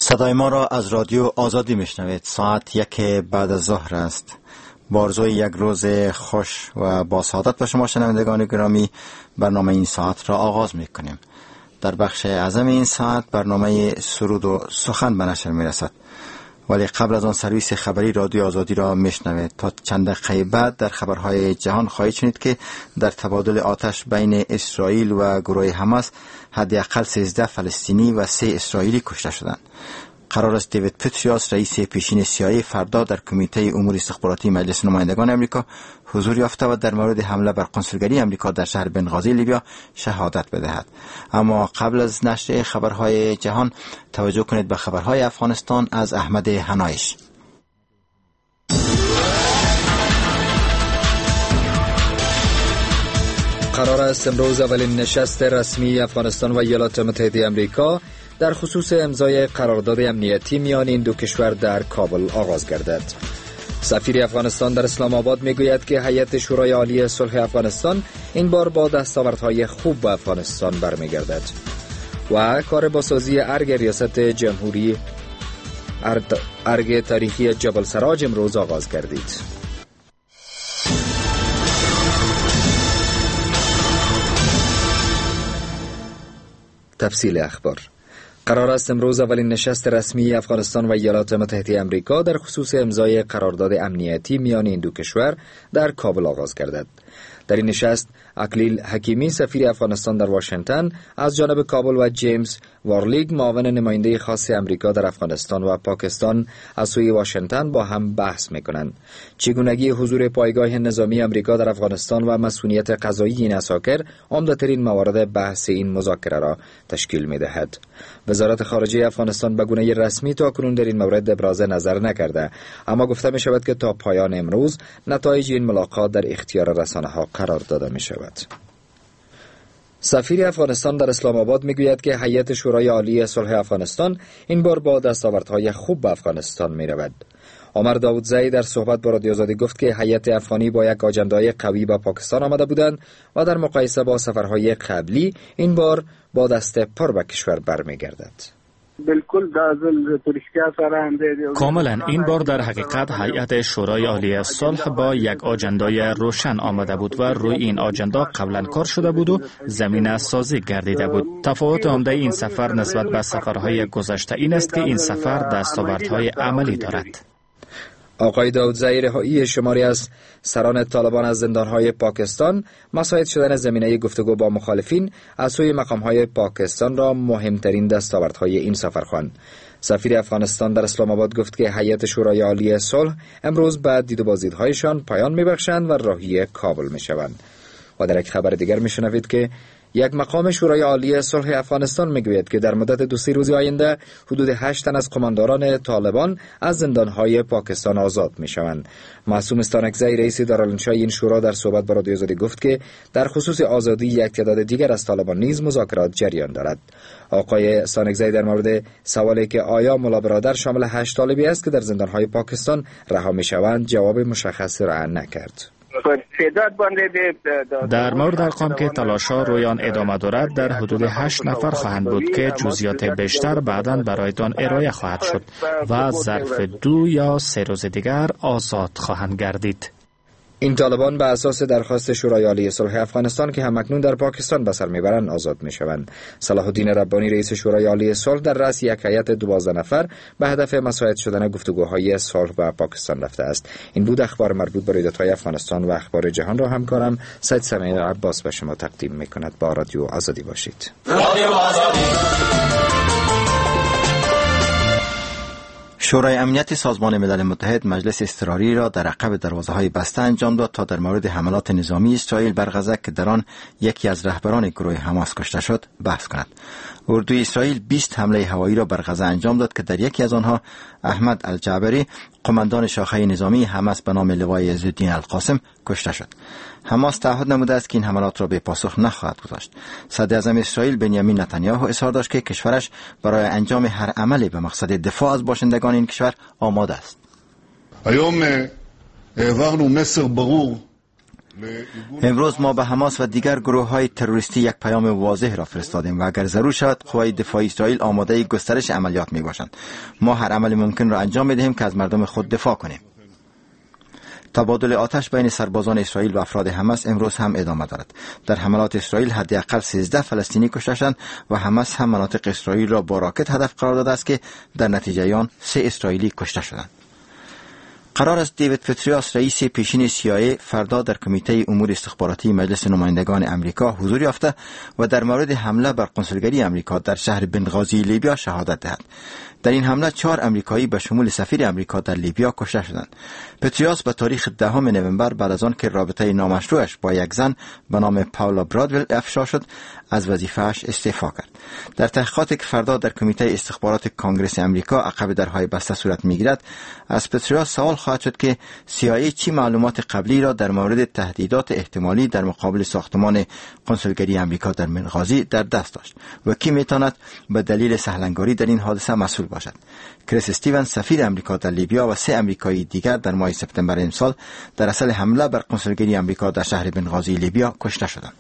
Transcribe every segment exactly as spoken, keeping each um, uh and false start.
صدای ما را از رادیو آزادی میشنوید. ساعت یک بعد از ظهر است. بارزوی یک روز خوش و با سعادت به شما شنوندگان گرامی، برنامه این ساعت را آغاز میکنیم. در بخش اعظم این ساعت برنامه سرود و سخن به نشر میرسد، ولی قبل از آن سرویس خبری رادیو آزادی را میشنوید. تا چند دقیقه بعد در خبرهای جهان خواهید شنید که در تبادل آتش بین اسرائیل و گروه حماس حداقل سیزده فلسطینی و سه اسرائیلی کشته شدند. قرار است دیوید پتریاس رئیس پیشین سی‌آی فردا در کمیته امور استخباراتی مجلس نمایندگان آمریکا حضور یافته و در مورد حمله بر قنسولگری آمریکا در شهر بنغازی لیبیا شهادت بدهد. اما قبل از نشر خبرهای جهان توجه کنید به خبرهای افغانستان از احمد حنایش. قرار است امروز اولین نشست رسمی افغانستان و ایالات متحده آمریکا در خصوص امضای قرارداد امنیتی میان این دو کشور در کابل آغاز گردد. سفیر افغانستان در اسلام آباد میگوید که هیئت شورای عالی صلح افغانستان این بار با دستاوردهای خوب به افغانستان برمیگردد و کار بازسازی ارگ ریاست جمهوری ارگ تاریخی جبل سراج امروز آغاز گردید. تفصیل اخبار. قرار است امروز اولین نشست رسمی افغانستان و ایالات متحده آمریکا در خصوص امضای قرارداد امنیتی میان این دو کشور در کابل آغاز گردد. در این نشست اکلیل حکیمی سفیر افغانستان در واشنگتن از جانب کابل و جیمز وارلیگ معاون نماینده خاص آمریکا در افغانستان و پاکستان از سوی واشنگتن با هم بحث می‌کنند. چگونگی حضور پایگاه نظامی آمریکا در افغانستان و مسئولیت قضایی این اساکر عمده‌ترین موارد بحث این مذاکره را تشکیل می‌دهد. وزارت خارجه افغانستان به گونه رسمی تاکنون در این مورد ابراز نظر نکرده، اما گفته می شود که تا پایان امروز نتایج این ملاقات در اختیار رسانه‌ها قرار داده می شود. سفیر افغانستان در اسلام آباد می گوید که هیئت شورای عالی صلح افغانستان این بار با دستاوردهای خوب به افغانستان می رود. عمر داودزایی در صحبت با رادیو آزادی گفت که هیئت افغانی با یک آجندای قوی به پاکستان آمده بودند و در مقایسه با سفرهای قبلی این بار با دست پر به کشور برمیگردد. کاملا این بار در حقیقت هیئت شورای عالی صلح با یک آجندای روشن آمده بود و روی این آجندا قبلا کار شده بود و زمینه سازی گردیده بود. تفاوت عمده این سفر نسبت به سفرهای گذشته این است که این سفر دستاوردهای عملی دارد. آقای داودزایی رهایی شماری از سران طالبان از زندانهای پاکستان مساعد شدن زمینه گفتگو با مخالفین از سوی مقامهای پاکستان را مهمترین دستاوردهای این سفر خواند. سفیر افغانستان در اسلام آباد گفت که هیئت شورای عالی صلح امروز بعد دید و بازدیدهایشان پایان میبخشند و راهی کابل میشوند. و در یک خبر دیگر میشنوید که یک مقام شورای عالی صلح افغانستان میگوید که در مدت دو سه روز آینده حدود هشت تن از قمانداران طالبان از زندانهای پاکستان آزاد میشوند. معصوم استانکزی رئیس دارالانشای این شورا در صحبت با رادیو آزادی گفت که در خصوص آزادی یک تعداد دیگر از طالبان نیز مذاکرات جریان دارد. آقای استانکزی در مورد سوالی که آیا ملا برادر شامل هشت طالبی است که در زندانهای پاکستان رها میشوند جواب مشخصی را نکرد. در مورد ارقام که تلاش‌ها روی آن ادامه دارد در حدود هشت نفر خواهند بود که جزئیات بیشتر بعداً برایتان ارائه خواهد شد و ظرف دو یا سه روز دیگر آزاد خواهند گردید. این طالبان به اساس درخواست شورای عالی صلح افغانستان که همکنون در پاکستان به سر میبرند آزاد میشوند. صلاح الدین ربانی رئیس شورای عالی صلح در رأس یک هیئت دوازده نفر به هدف مساعد شدن گفتگوهای صلح با پاکستان رفته است. این بود اخبار مربوط به رویدادهای افغانستان و اخبار جهان را همکارم سید سمیع عباس به شما تقدیم میکند. با رادیو آزادی باشید. رادیو آزادی. شورای امنیت سازمان ملل متحد مجلس اضطراری را در عقب دروازه‌های بسته انجام داد تا در مورد حملات نظامی اسرائیل بر غزه که در آن یکی از رهبران گروه حماس کشته شد بحث کند. اردوی اسرائیل بیست حمله هوایی را بر غزه انجام داد که در یکی از آنها احمد الجعبری قماندان شاخه نظامی حماس به نام لوای عزالدین القاسم کشته شد. حماس تعهد نموده است که این حملات را به پاسخ نخواهد گذاشت. صدر اعظم اسرائیل بنیامین نتانیاهو اظهار داشت که کشورش برای انجام هر عملی به مقصد دفاع از باشندگان این کشور آماده است. امروز ما به حماس و دیگر گروه های تروریستی یک پیام واضح را فرستادیم و اگر ضرور شود قوای دفاعی اسرائیل آماده گسترش عملیات می باشند. ما هر عمل ممکن را انجام می دهیم که از مردم خود دفاع کنیم. تبادل آتش بین سربازان اسرائیل و افراد حماس امروز هم ادامه دارد. در حملات اسرائیل حداقل سیزده فلسطینی کشته شدند و حماس هم مناطق اسرائیل را با راکت هدف قرار داده است که در نتیجه آن سه اسرائیلی کشته شدند. قرار است دیوید پتریاس رئیس پیشین سی آی ای فردا در کمیته امور استخباراتی مجلس نمایندگان امریکا حضور یافته و در مورد حمله بر قنسولگری امریکا در شهر بنغازی لیبیا شهادت دهد. در این حمله چهار امریکایی به شمول سفیر امریکا در لیبیا کشته شدند. پتریاس به تاریخ دهم نوامبر بعد از آن که رابطه نامشروعش با یک زن به نام پاولا برادول افشا شد از وظیفه‌اش استعفا کرد. در تحقیقاتی که فردا در کمیته استخبارات کانگرس امریکا عقب درهای بسته صورت می‌گیرد، از پتریاس سوال خواهد شد که سی آی ای چی معلومات قبلی را در مورد تهدیدات احتمالی در مقابل ساختمان قنسولگری امریکا در بنغازی در دست داشت و کی میتواند به دلیل سهلنگاری در این حادثه مسئول باشد. کریس استیونز سفیر امریکا در لیبیا و سه امریکایی دیگر در ماه سپتامبر امسال در اثر حمله بر قنسولگری امریکا در شهر بنغازی لیبیا کشته شدند.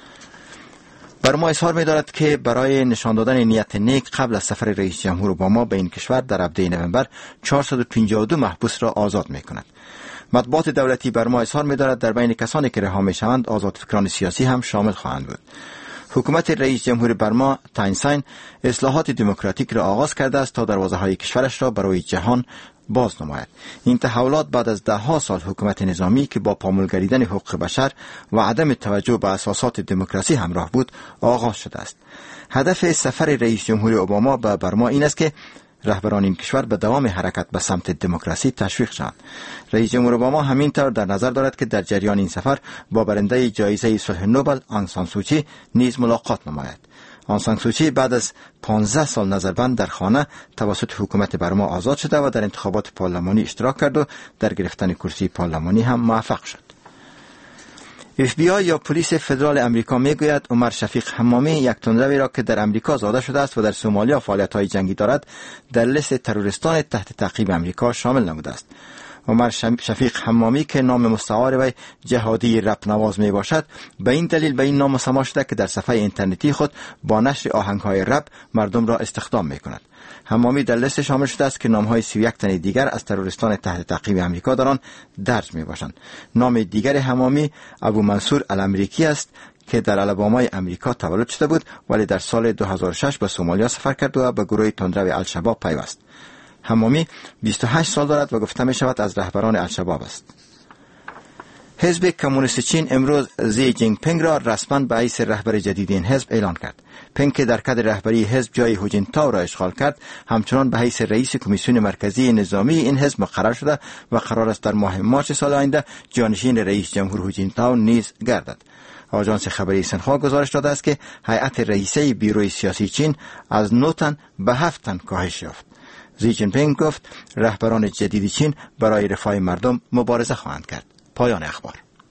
بر ما اظهار می‌دارد که برای نشان دادن نیت نیک قبل از سفر رئیس جمهور اوباما به این کشور در هفده نوامبر چهارصد و پنجاه و دو محبوس را آزاد می‌کند. مطبوعات دولتی بر ما اظهار می‌دارد در بین کسانی که رها می‌شوند آزادفکران سیاسی هم شامل خواهند بود. حکومت رئیس جمهور برما تاینساین اصلاحات دموکراتیک را آغاز کرده است تا دروازه‌های کشورش را برای جهان باز نماید. این تحولات بعد از ده ها سال حکومت نظامی که با پامال گریدن حقوق بشر و عدم توجه به اساسات دموکراسی همراه بود آغاز شده است. هدف سفر رئیس جمهور اوباما به برما این است که رهبران این کشور به دوام حرکت به سمت دموکراسی تشویق شوند. رئیس جمهور اوباما همینطور در نظر دارد که در جریان این سفر با برنده جایزه صلح نوبل آنگ سان سوچی نیز ملاقات نماید. آنگ سان سوچی بعد از پانزده سال نظربند در خانه توسط حکومت برما آزاد شده و در انتخابات پارلمانی اشتراک کرد و در گرفتن کرسی پارلمانی هم موفق شد. اف بی آی یا پلیس فدرال امریکا میگوید عمر شفیق حمامی یک تندروی را که در امریکا زاده شده است و در سومالیا فعالیت‌های جنگی دارد در لیست تروریستان تحت تعقیب امریکا شامل نموده است. عمر شفیق حمامی که نام مستعار وی جهادی رپ نواز می باشد به این دلیل به این نام سما شده که در صفحه اینترنتی خود با نشر آهنگ‌های رپ مردم را استخدام می کند. حمامی در لیست شامل شده است که نام‌های سی و یک تن دیگر از تروریستان تحت تعقیب امریکا در آن درج می باشند. نام دیگر حمامی ابو منصور الامریکی است که در الابامای امریکا تولد شده بود ولی در سال دو هزار و شش به سومالیا سفر کرد و به گروه تندرو الشباب پیوست. حمامی بیست و هشت سال دارد و گفته می شود از رهبران الشباب است. حزب کمونیست چین امروز زی جینگ پینگ را رسما به حیث رهبر جدید این حزب اعلان کرد. پینگ که در کادر رهبری حزب جای هو جینتاو را اشغال کرد، همچنان به حیث رئیس کمیسیون مرکزی نظامی این حزب مقرر شده و قرار است در ماه مارس سال آینده جانشین رئیس جمهور هو جینتاو نیز گردد. آژانس خبری سنخوا گزارش داده است که هیئت رئیسه بیروی سیاسی چین از نه تن به هفت تن کاهش یافت. زی جین پینگ گفت رهبران جدید چین برای رفاه مردم مبارزه خواهند کرد. پایان اخبار.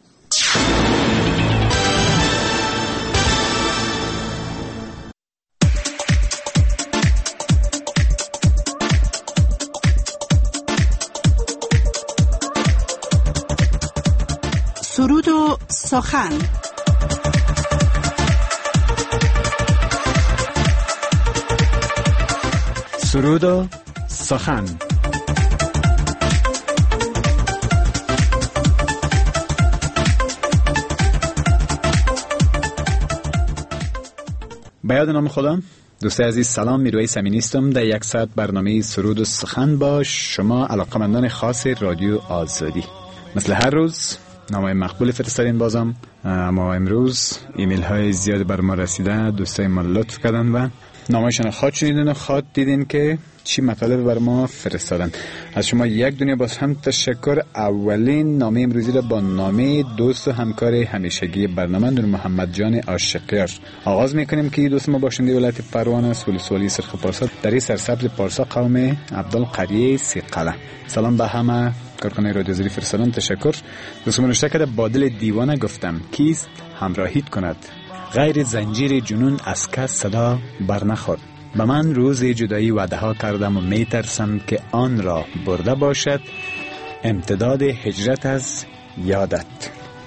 سرود و سخن. سرود و سخن. به یاد نام خدا. دوست عزیز سلام، میرویس امینی هستم. در یک ساعت برنامه سرود و سخن با شما علاقمندان خاص رادیو آزادی. مثل هر روز نامه مقبول فرستادین بازم، اما امروز ایمیل های زیاد بر ما رسیده. دوستای ما لطف کردن و نامه‌شان خواهد شنیدین و خواهد دیدین که چی مطالب بر ما فرستادن. از شما یک دنیا باز هم تشکر. اولین نامه امروزی را با نامه دوست و همکار همیشگی برنامه نور محمد جان عاشقیار آغاز میکنیم که دوست ما باشنده ولایت پروان است، ولسوالی سرخ پارسا، در این سرسبز پارسا، قوم عبدالقریه سیقله. سلام به همه کارکنان رادیو آزادی فرستادن، تشکر. دوست ما نوشته کرده با دل دیوانه گفتم کیست همراهیت کند، غیر زنجیر جنون از کس صدا برنخورد. به من روز جدایی وعده ها کردم و می ترسم که آن را برده باشد امتداد هجرت از یادت.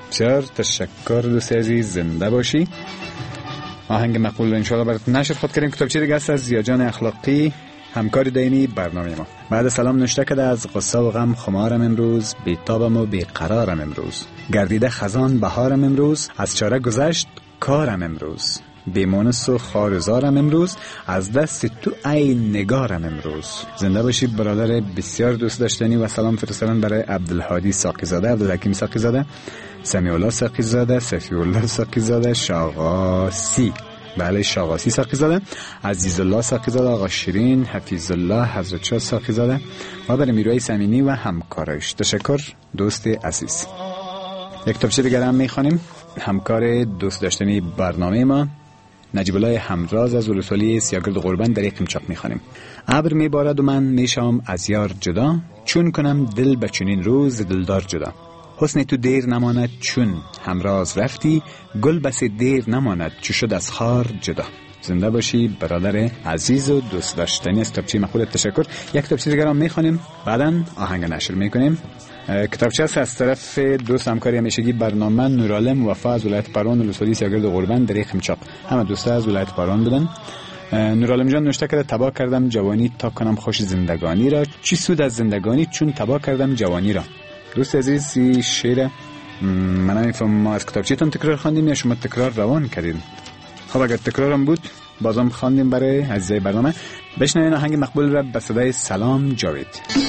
بسیار تشکر دوست عزیز، زنده باشی. آهنگ مقبول انشاءالله برات نشر خود کردیم. کتابچه دیگه است از زیاجان اخلاقی، همکار دائمی برنامه ما. بعد سلام نوشته کرده از قصه و غم خمارم امروز، بیتابم و بیقرارم امروز، گردیده خزان بهارم امروز، از چاره گذشت کارم امروز، بیمونس و خارزارم امروز، از دست تو ای نگارم امروز. زنده باشی برادر بسیار دوست داشتنی. و سلام فرستادن برای عبدالهادی ساقی زاده، عبدالحکیم ساقی زاده، سمیع الله ساقی زاده، صفی الله ساقی زاده، شاغاسی، بله شاغاسی ساقی زاده، عزیز الله ساقی زاده، آقا شیرین، حفیظ الله، حضرت شاه ساقی زاده و برای میروی سمینی و همکارایش. تشکر دوست عزیز. یک کتابچه دیگر هم میخوانیم. همکار دوست داشتنی برنامه ما نجیب الله همراز از ولسوالی سیاگرد قربان در یک قمچاق میخوانیم. ابر میبارد و من میشم از یار جدا، چون کنم دل به چنین روز دلدار جدا. حسن تو دیر نماند چون همراز رفتی، گل بس دیر نماند چو شد از خار جدا. زنده باشی برادر عزیز و دوست داشتنی از کتابچه مقبول. تشکر. یک کتابچه دیگر هم میخوانیم، بعداً آهنگ نشر میکنیم. کتابچه است از طرف دوست همکاری همیشگی برنامه نورالم وفا از ولایت پروان ولسوالی سیاگرد قربان در قمچاق. همه دوستا از ولایت پروان بودن. نورالم جان نوشته کرده تبا کردم جوانی تا کنم خوش زندگانی را، چی سود از زندگانی چون تبا کردم جوانی را. دوست عزیز این شعر من نمیفهم ما از کتابچه‌تون تکرار خواندیم یا شما تکرار روان کردین؟ خب اگر تکرارم بود بازم خواندیم برای عزیزای برنامه. بشنوین آهنگ مقبول را به صدای سلام جاوید.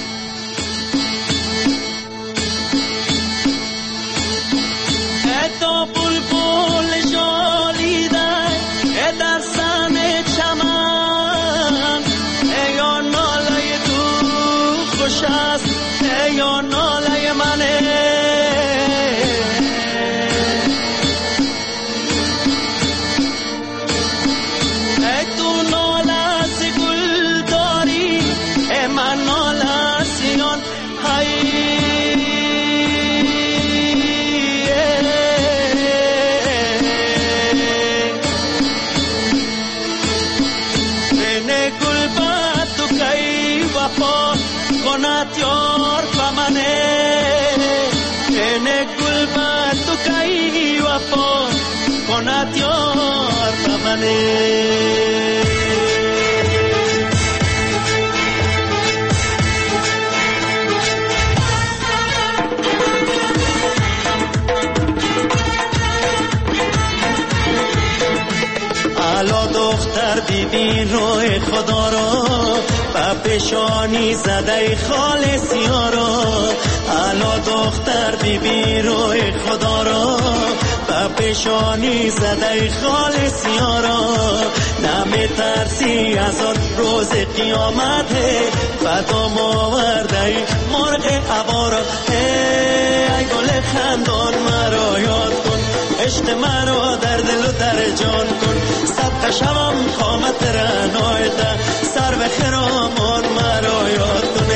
الا دختر ببین روی خدا را، با پیشانی زده خالصی را. الا دختر ببین روی خدا را، با پیشانی زده خالصی را. نمی ترسی از آن روز قیامت، فدام آورده مرغ عبارا. ای گل خندان مرا یاد کن، عشق مرا در دل و در جان کن. صدقه شوم قامت رنایده، سر به خرامان مرا یاد کن.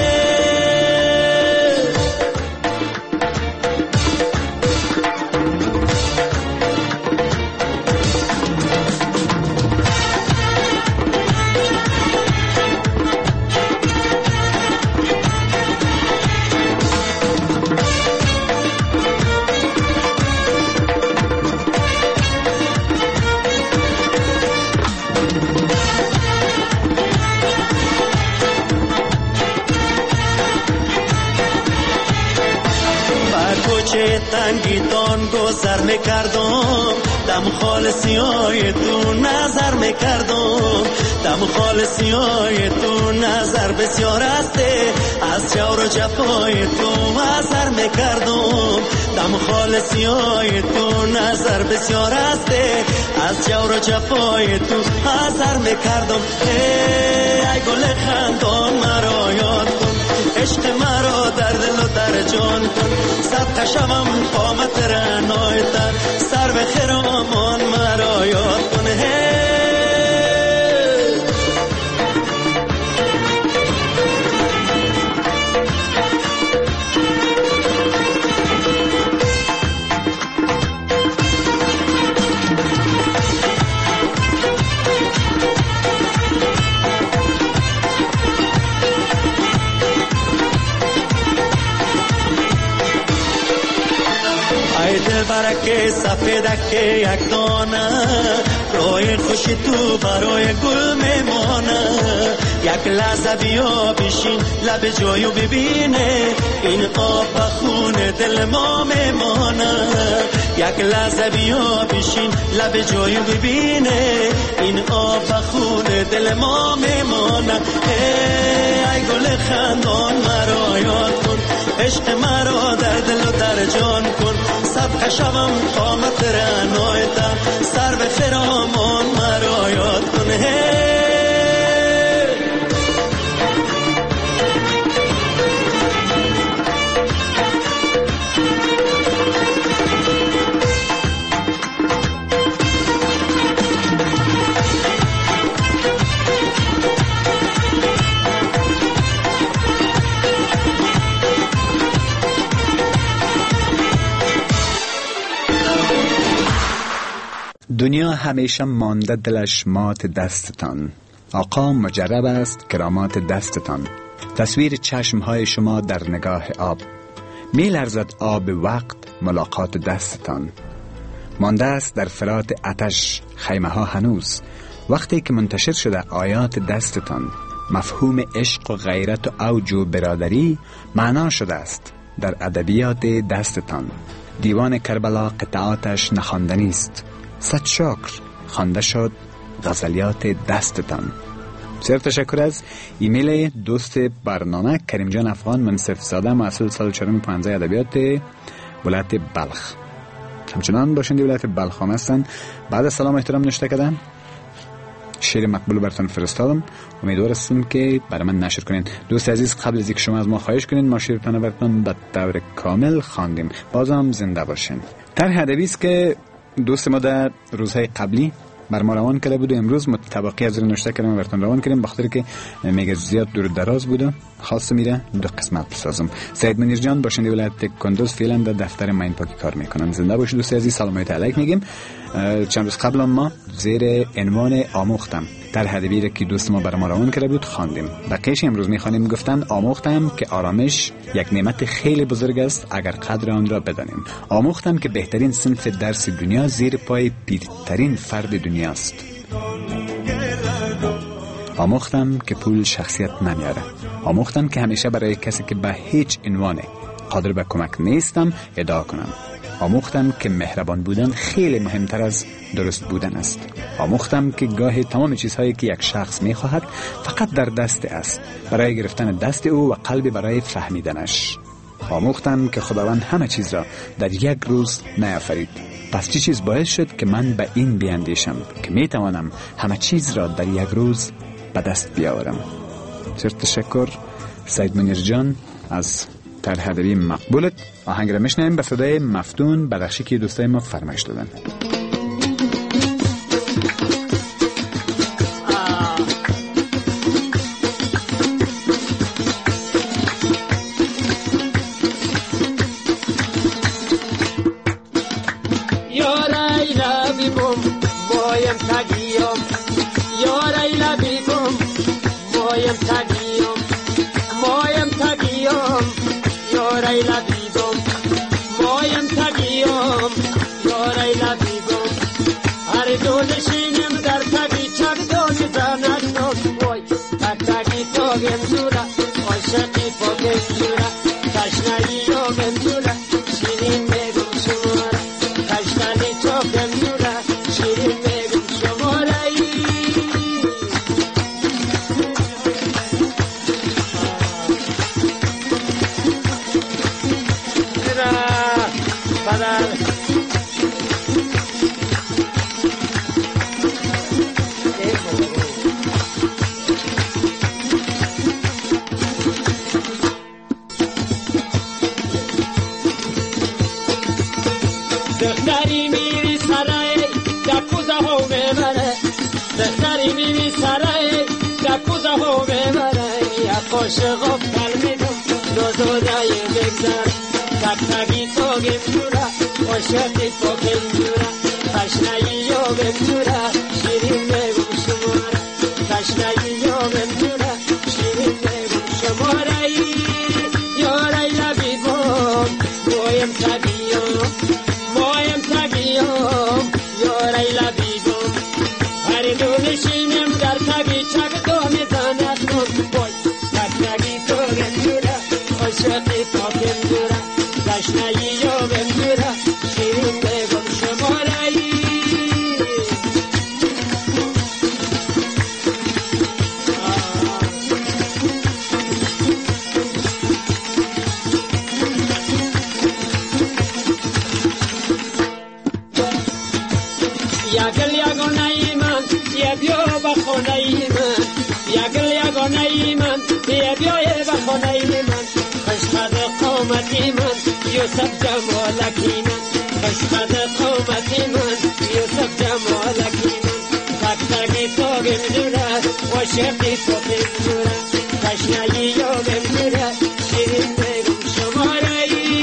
تنگیدان گذر میکردم، دم خالصی های تو نظر میکردم. دم خالصی های تو نظر بسیار است، از جور و جفای تو نظر میکردم. دم خالصی های تو نظر بسیار است، از جور و جفای تو نظر میکردم. ای گل خندان مرا یاد کن، عشق مرا در دل و در جان کن. صدقه شوم قامت رنایتر، سر به خرامان مرا یاد کن. برک سفیدک یک دانه روی خوشی تو برای گل میمانه یک لحظه بیا بشین لب جایو ببینه این آب خون دل ما میمانه یک لحظه بیا بشین لب جایو ببینه این آب خون دل ما میمانه ای گل خندان مرا یاد کن عشق مرا در دل و در جان کن سبک شوم قامت رنایتم سر به فرامان مرا یاد کن دنیا همیشه مانده دلش مات دستتان. آقا مجرب است کرامات دستتان. تصویر چشمهای شما در نگاه آب می لرزد آب وقت ملاقات دستتان. مانده است در فرات آتش خیمه ها هنوز وقتی که منتشر شده آیات دستتان. مفهوم عشق و غیرت و اوج و برادری معنا شده است در ادبیات دستتان. دیوان کربلا قطعاتش نخواندنی است. صد شکر خوانده شد غزلیات دستتان. بسیار تشکر از ایمیل دوست برنامه کریم جان افغان منصف زاده محصول سال چهارم پانزده ادبیات ولایت بلخ. همچنان باشنده ولایت بلخ هم هستن. بعد از سلام احترام نشته کردن شعر مقبول براتون فرستادم. امیدوار هستم که برای من نشر کنین. دوست عزیز قبل از اینکه شما از ما خواهش کنین ما شعرتون براتون به طور کامل خواندیم. بازم زنده باشین. طرح ادبی است که دوست ما در روزهای قبلی بر ما روان کرده بود و امروز متطابقی از نوشته کردم و براتون روان کردیم بخاطر که میگه زیاد دور دراز بود خاص میره دو قسمت بسازم. سید منیر جان باشنده ولایت کندوز فعلا در دفتر ماین پاکی کار میکنن. زنده باشید دوست عزیز. سلامت علیک میگیم. چند روز قبل ما زیر عنوان آموختم در ادبی را که دوست ما بر ما روان کرده بود خواندیم. بقیش امروز میخوانیم. گفتن آموختم که آرامش یک نعمت خیلی بزرگ است اگر قدر آن را بدانیم. آموختم که بهترین صنف درس دنیا زیر پای پیرترین فرد دنیاست. آموختم که پول شخصیت نمیاره. آموختم که همیشه برای کسی که به هیچ عنوان قادر به کمک نیستم ادعا کنم. آموختم که مهربان بودن خیلی مهمتر از درست بودن است. آموختم که گاهی تمام چیزهایی که یک شخص می‌خواهد فقط در دست است برای گرفتن دست او و قلبی برای فهمیدنش. آموختم که خداوند همه چیز را در یک روز نیافرید. پس چی چیز باعث شد که من به این بیاندیشم که میتوانم همه چیز را در یک روز به دست بیاورم. بسیار تشکر سید منیر جان از طرح ادبی مقبولت. آهنگ را میشنویم به صدای مفتون بدخشی که دوستای ما فرمایش دادن. عاشقم کلمیدم نازودای بگذر تک تکی تو گمجورا عاشقی تو گمجورا تشنایی یا گمجورا شیرین بگم شمارا تشنایی یا گمجورا شیرین بگم شمارا یارای لبی بام مویم تبیام مویم بیای به خانه من خشقد قامتی من یوسف جمالکی من خشقد قامتی من یوسف جمالکی من تک تکی تو گمجوره و شقی تو گمجوره تشنگی یا گمجوره شیرین بگم شماره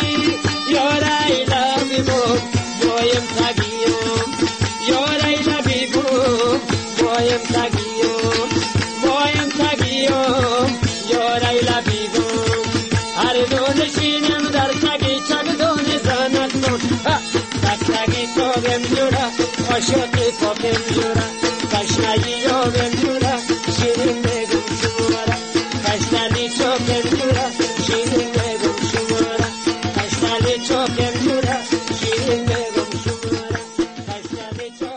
یا ریلا بیبوم بایم تگیم یا ریلا بیبوم بایم تگیم بایم تگیم یا ریلا بیبوم هر دو نشینم در تگی چگ دون زنت نون تک تگی تو گمجوره عاشقی تو گمجوره تشنگی یا گمجوره شیرین بگم شماره تشنگی تو گمجوره شیرین بگم شماره تشنگی تو گمجوره شیرین بگم شماره تشنگی تو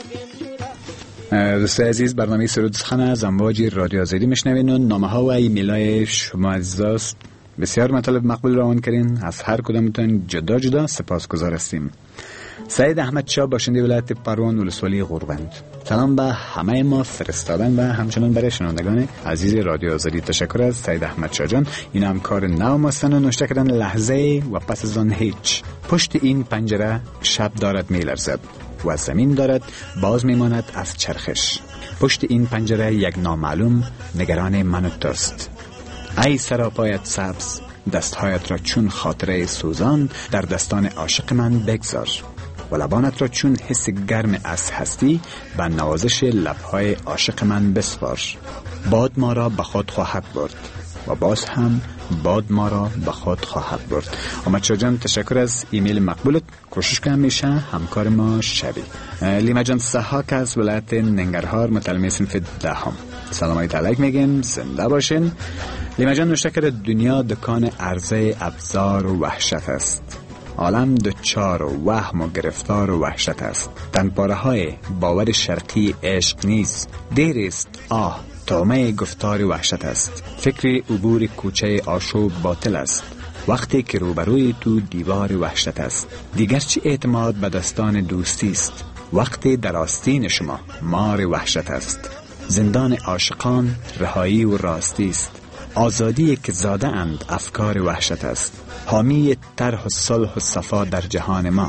گمجوره. دوستای عزیز، برنامه سرود سخن از امواج رادیو آزادی میشنوین و نامه ها و ایمیلای شما عزیزاست. بسیار مطالب مقبول روان کردین، از هر کدامتون جدا جدا سپاسگزار هستیم. سید احمد شاه، باشنده ولایت پروان ولسوالی غوربند. سلام به همه ما فرستادن و همچنان برای شنوندگان عزیز رادیو آزادی. تشکر از سید احمد شاه جان. این هم کار نو ماستن و نوشته کردن لحظه و پس از آن هیچ. پشت این پنجره شب دارد میلرزد و زمین دارد باز میماند از چرخش. پشت این پنجره یک نامعلوم نگران من و توست. ای سراپایت سبز، دستهایت را چون خاطره سوزان در دستان عاشق من بگذار و لبانت را چون حس گرم از هستی و نوازش لبهای عاشق من بسپار. باد ما را به خود خواهد برد و باز هم باد ما را به خود خواهد برد. احمد شاه جان، تشکر از ایمیل مقبولت. کوشش کنم میشه همکار ما شوی. لیما جان سحاک از ولایت ننگرهار، متعلم صنف دهم. سلام علیک میگیم، زنده باشین. لیما جان نوشته کرده دنیا دکان عرضه ابزار و وحشت است. عالم دچار و وهم و گرفتار و وحشت است. تنپاره های باور شرقی عشق نیست. دیر است آه تومه گفتار وحشت است. فکر عبور کوچه آشوب باطل است. وقتی که روبروی تو دیوار وحشت است. دیگر چه اعتماد به دستان دوستی است. وقتی در آستین شما مار وحشت است. زندان عاشقان رهایی و راستی است. آزادی که زاده اند افکار وحشت است. حامی طرح و صلح و صفا در جهان ما.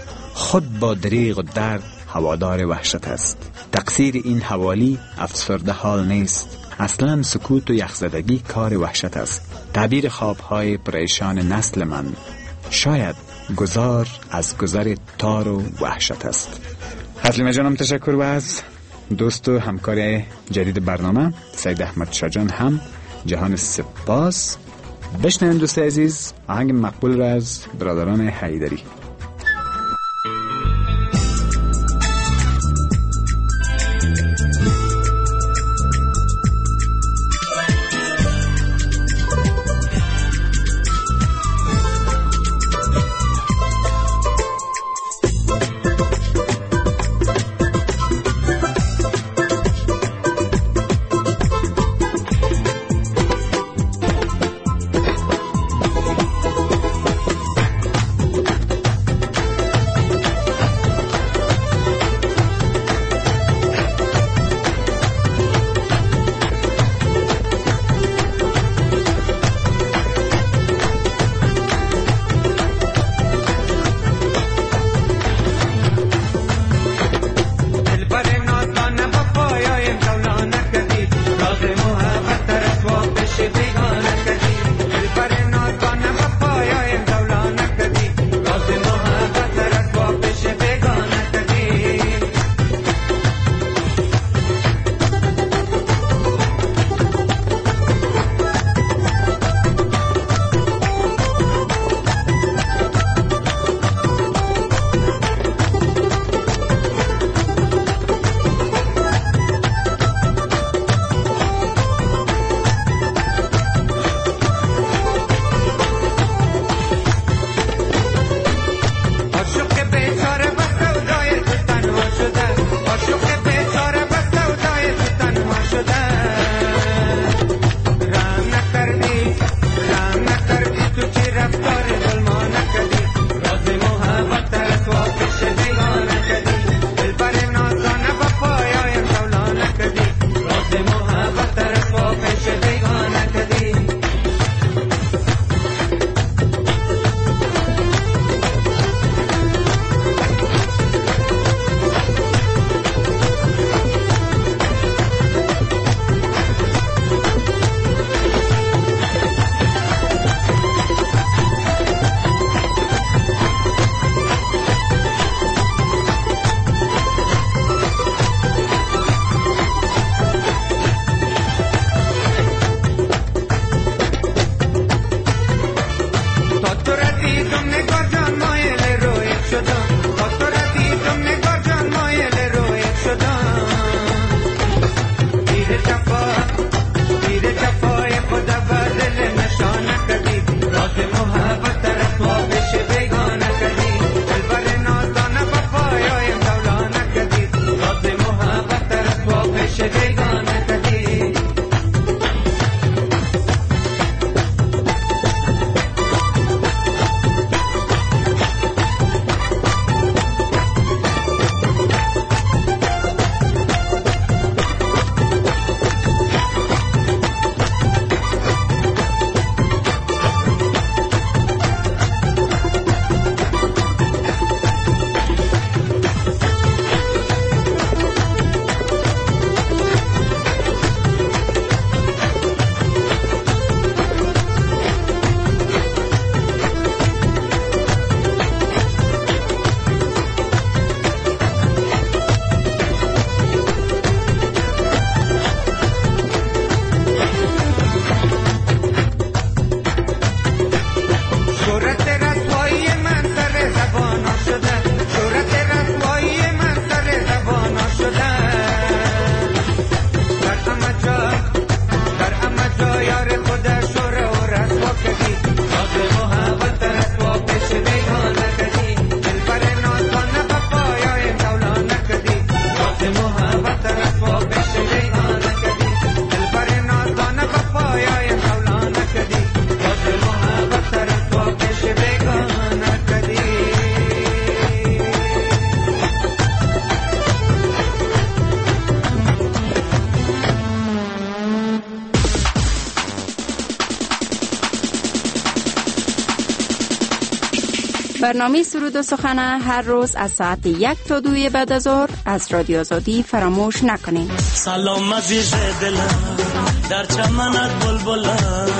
خود با دریغ و درد هوادار وحشت است. تقصیر این حوالی افسرده حال نیست. اصلا سکوت و یخزدگی کار وحشت است. تعبیر خوابهای پریشان نسل من شاید گذار از گذر تار و وحشت است. حسلیمه جانم تشکر و از دوست و همکار جدید برنامه سید احمد شاه جان هم جهان سپاس. بشنویم دوست عزیز آهنگ مقبول را از برادران حیدری. برنامه سرود و سخن هر روز از ساعت یک تا دوی بعد از ظهر از رادیو آزادی فراموش نکنید. سلام عزیز دلم در چمنت بلبلم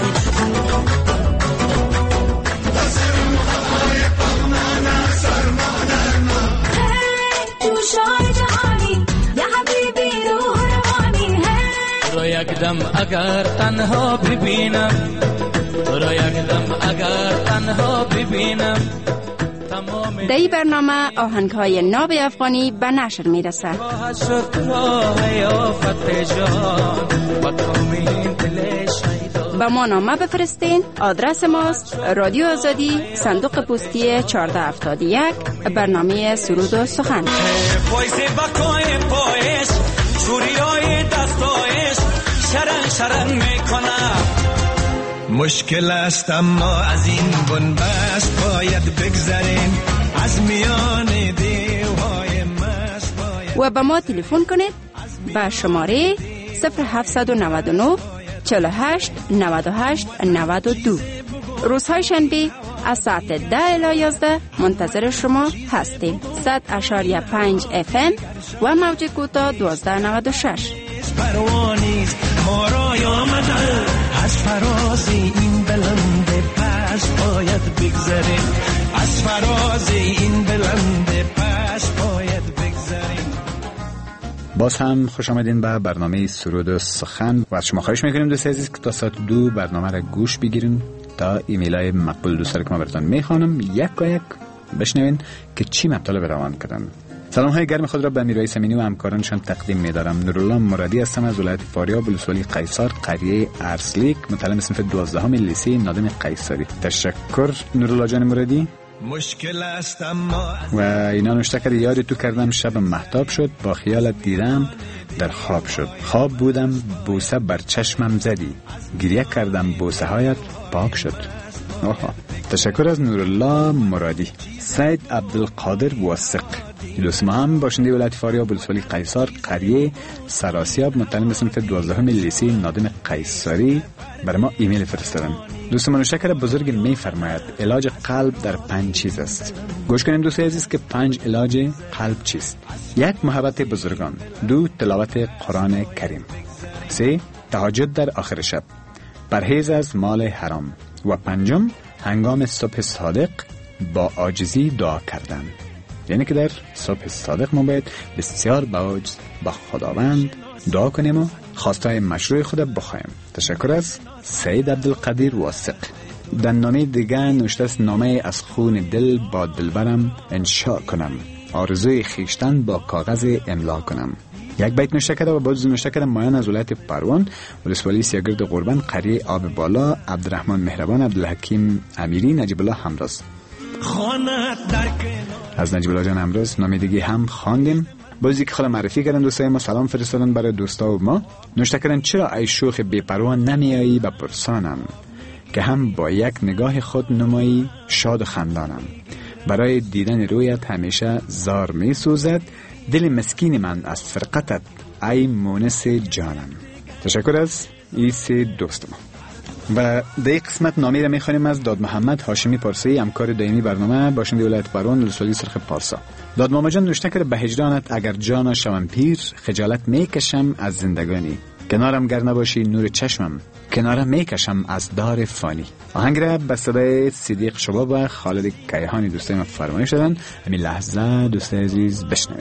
تو را یک دم اگر تنها ببینم تو را یک دم اگر تنها ببینم. در این برنامه آهنگ‌های ناب افغانی به نشر می‌رسد. با ما نامه بفرستین. آدرس ماست رادیو آزادی، صندوق پستی چهارده هفتاد و یک، برنامه سرود و سخن. شرن شرن میکنه مشکل است اما از این بنبست باید بگذریم از میان دیوهای مست باید. و به ما تلفن کنید به شماره صفر هفت نه نه چهل و هشت نود و هشت نود و دو. روزهای شنبه از ساعت ده الی یازده منتظر شما هستیم. صد اشاریه پنج اف ام و موج کوتاه دوازده نود و شش. پروانیست ما را آمده از فراز این بلند پس باید بگذریم از فراز این بلند پس باید بگذریم. باز هم خوش آمدین به برنامه سرود و سخن و از شما خواهش میکنیم دوست عزیز که تا ساعت دو برنامه را گوش بگیرین. تا ایمیل های مقبول دوست که ما براتون میخوانم یک و یک بشنوین که چی مطالب روان کردن. سلام های گرم خود را به امیرای سمینی و همکارانشان تقدیم می‌دارم. نورالله مرادی هستم از ولایت فاریاب ولسوالی قیصر قریه ارسلیک، متعلم صنف دوازدهم لیسه نادم قیصری. تشکر نورالله جان مرادی. مشکل است اما و اینا نوشته کرد یاد تو کردم شب مهتاب شد با خیالت دیدم در خواب شد خواب بودم بوسه بر چشمم زدی گریه کردم بوسه هایت پاک شد. آها. تشکر از نورالله مرادی. سید عبدالقادر واسق دوست ما هم باشنده ولایت فاریاب ولسوالی قیصر قریه سراسیاب متعلم صنف دوازدهم لیسه نادم قیصری برای ما ایمیل فرستادن. دوست من شکر بزرگ می فرماید علاج قلب در پنج چیز است. گوش کنیم دوست عزیز که پنج علاج قلب چیست. یک محبت بزرگان، دو تلاوت قرآن کریم، سه تهجد در آخر شب، پرهیز از مال حرام و پنجم هنگام صبح صادق با عاجزی دعا کردن. یعنی که در صبح صادق ما باید بسیار با عجز با خداوند دعا کنیم و خواستای مشروع خود بخوایم. تشکر از سید عبدالقادر واسق. در نامه دیگه نوشته است نامه از خون دل با دلبرم انشاء کنم، آرزوی خیشتن با کاغذ املا کنم. یک بیت نوشته کرده و بعد نوشته کرده مایان از ولایت پروان ولسوالی سیاگرد قربان قریه آب بالا عبدالرحمن مهربان عبدالحکیم امیری نجیب الله همراز. از نجیب الله جان همراز نامه دیگه هم خواندیم. بازی که خدا معرفی کردن دوستای ما سلام فرستادن برای دوستا و ما. نوشته کردن چرا ای شوخ بی‌پروا نمیایی به پرسانم که هم با یک نگاه خود نمایی شاد و خندانم. برای دیدن رویت همیشه زار می سوزد دل مسکین من از فرقتت ای مونس جانم. تشکر از ایس دوست ما. و در این قسمت نامی را میخوانیم از داد محمد هاشمی پارسی همکار دائمی برنامه باشنده ولایت پروان ولسوالی سرخ پارسا. داد محمد جان نوشته کرده به هجرانت اگر جانا شوم پیر خجالت میکشم از زندگانی کنارم گر نباشی نور چشمم کنارم میکشم از دار فانی. آهنگ را به صدای صدیق شباب و خالد کیهانی دوستای ما فرمایش دادن. همین لحظه دوستای عزیز بشنوید.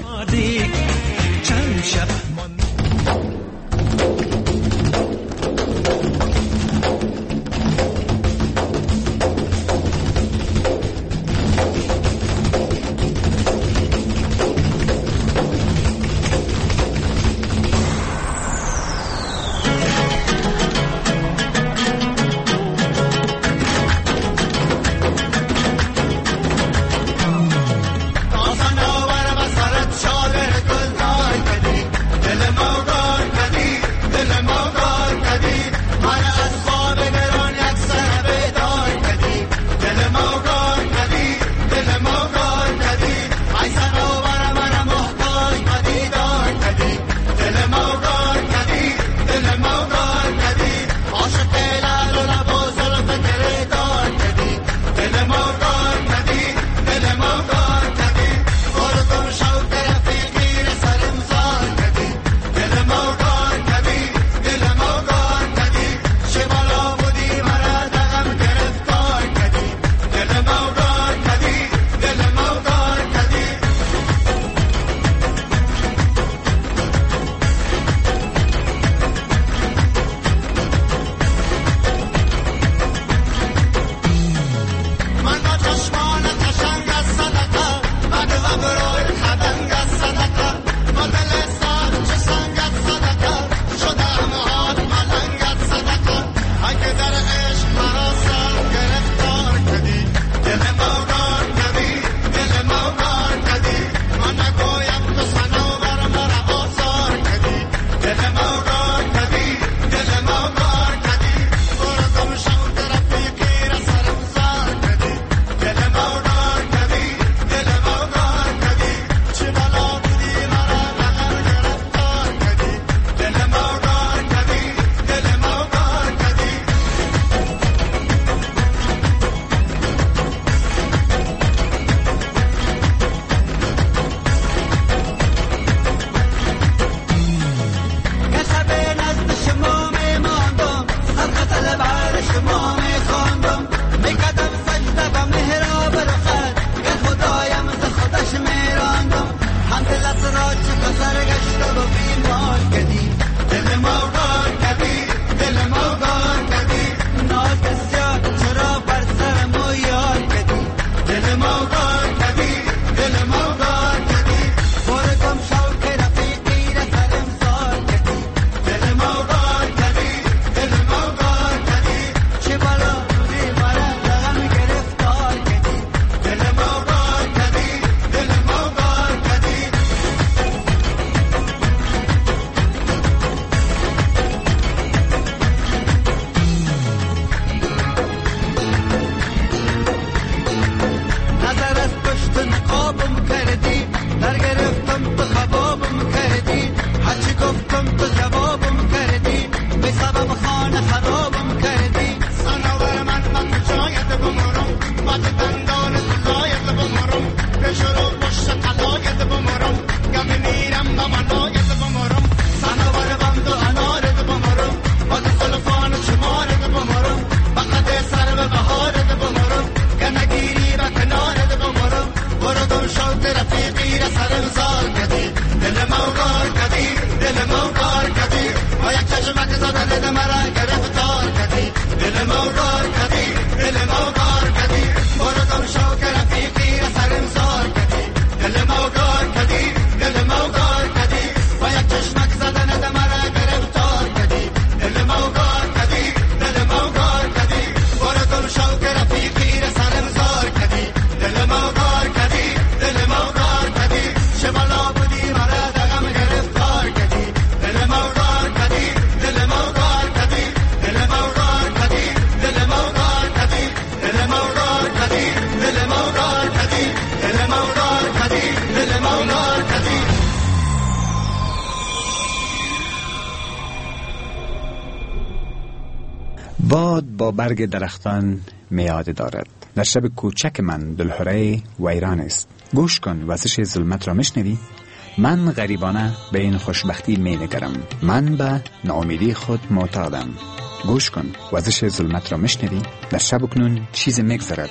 با برگ درختان میاده دارد. در شب کوچک من دلهره ویران است. گوش کن وزش ظلمت را میشنوی؟ من غریبانه به این خوشبختی می نگرم. من به ناامیدی خود معتادم. گوش کن وزش ظلمت را میشنوی؟ در شب اکنون چیز میگذرد.